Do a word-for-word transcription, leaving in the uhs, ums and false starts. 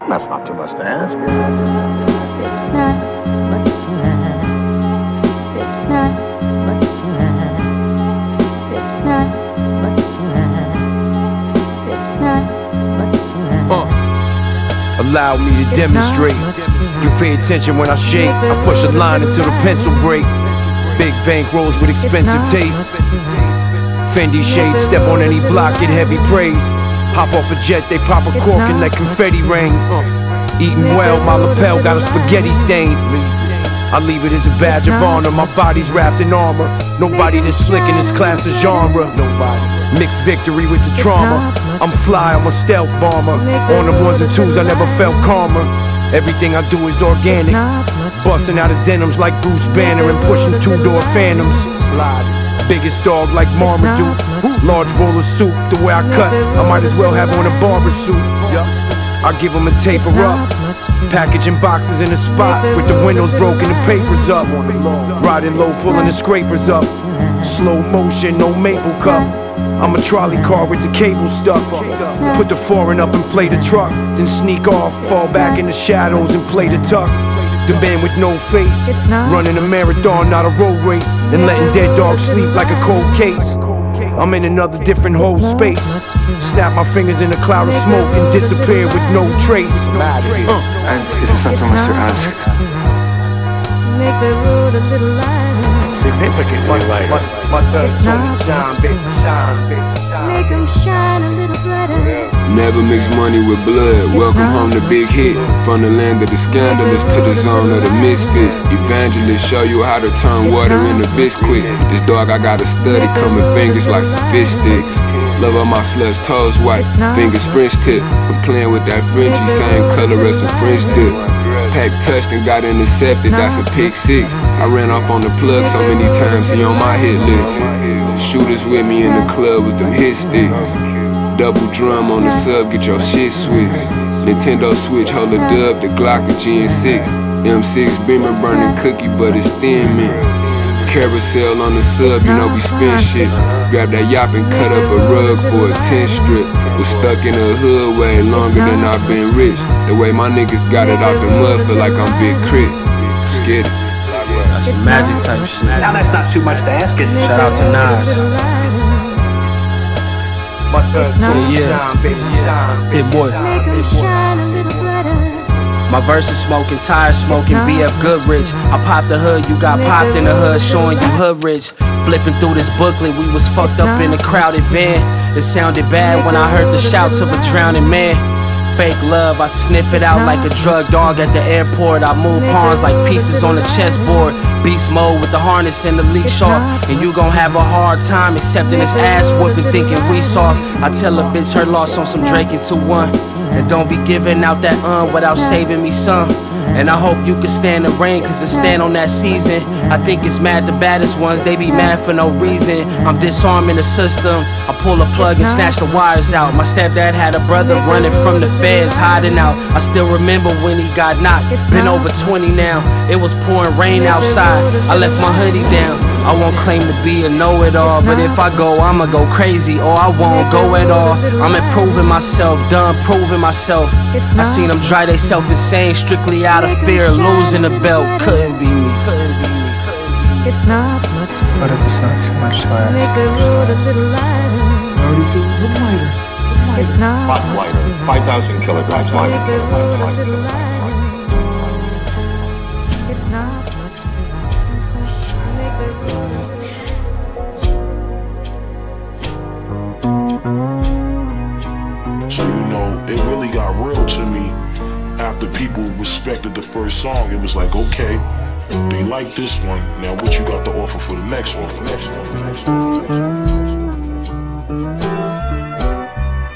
That's not too much to ask, is it? It's not much to ask. It's not much to ask. It's not much to ask. It's not much to ask. Uh, allow me to demonstrate. You pay attention when I shake. I push a line until the pencil break. Big bank rolls with expensive taste. Fendi shades, step on any block, get heavy praise. Hop off a jet, they pop a cork and let confetti rain. Uh, eating well, my lapel got a spaghetti stain. I leave it as a badge of honor. My body's wrapped in armor. Nobody this slick in this class of genre. Nobody. Mixed victory with the trauma. I'm fly, I'm a stealth bomber. On the ones and twos, I never felt calmer. Everything I do is organic. Busting out of denims like Bruce Banner and pushing two-door phantoms. Sliding. Biggest dog like Marmaduke. Large bowl of soup. The way I cut, I might as well have on a barber suit. I give them a taper up. Packaging boxes in the spot with the windows broken, the papers up. Riding low, pulling the scrapers up. Slow motion, no maple cup. I'm a trolley car with the cable stuff. Put the foreign up and play the truck. Then sneak off, fall back in the shadows and play the tuck. The man with no face, running a marathon, not a road race. And letting dead dogs sleep like a cold case. I'm in another different whole space. Snap my fingers in a cloud of smoke and disappear with no trace. uh. And it is not too much to ask. Make the road a little lighter. Significantly lighter. It's not shine, baby, shine, baby, shine. Make them shine a little brighter. Never mix money with blood. Welcome home to Big Hit. From the land of the scandalous to the zone of the misfits. Evangelists show you how to turn water into biscuit. This dog I gotta study, coming fingers like some fish sticks. Love all my sluts, toes white, fingers French tip. From playing with that Frenchie, same color as some French dip. Pack touched and got intercepted, that's a pick six. I ran off on the plug so many times, he on my hit list. Shooters with me in the club with them hit sticks. Double drum on the sub, get your shit switched. Nintendo Switch, hold a dub, the Glock a G N six. M six Beamer burning cookie, but it's thin mint. Carousel on the sub, you know we spin shit. Grab that yop and cut up a rug for a ten strip. Was stuck in the hood way longer than I've been rich. The way my niggas got it out the mud, feel like I'm Big Crit. Skid it. That's some magic type shit. Now that's not too much to ask, is it? Shout out to Nas. Yeah, yeah. Hit boy. Make them shine a little brighter. My verse is smoking, tires smoking, B F Goodrich. I popped the hood, you got popped in the hood, showing you hood rich. Flipping through this booklet, we was fucked up in a crowded van. It sounded bad when I heard the shouts of a drowning man. Fake love, I sniff it out like a drug dog at the airport. I move pawns like pieces on a chessboard. Beast mode with the harness and the leash off. And you gon' have a hard time accepting this ass whooping, thinking we soft. I tell a bitch her loss on some Drake and two one. And don't be giving out that un without saving me some. And I hope you can stand the rain, cause it's stand on that season. I think it's mad the baddest ones, they be mad for no reason. I'm disarming the system, I pull a plug and snatch the wires out. My stepdad had a brother running from the feds, hiding out. I still remember when he got knocked, been over twenty now. It was pouring rain outside, I left my hoodie down. I won't claim to be a know-it-all, but if I go, I'ma go crazy, or I won't go at all. I'm improving myself, done proving myself. I seen them dry they self insane, strictly out of fear of losing the belt. Couldn't be me, couldn't be me, couldn't be me. It's not much to ask. But if it's not too much to ask. Make the road a little lighter. I already feel a little lighter. It's not Lot lighter. five thousand kilograms lighter. Make the road a little lighter. It's not much to ask. Make the road a little lighter. So, you know, it really got real to me after people respected the first song. It was like, okay, they like this one. Now what you got to offer for the next one? For the next one, for the next one.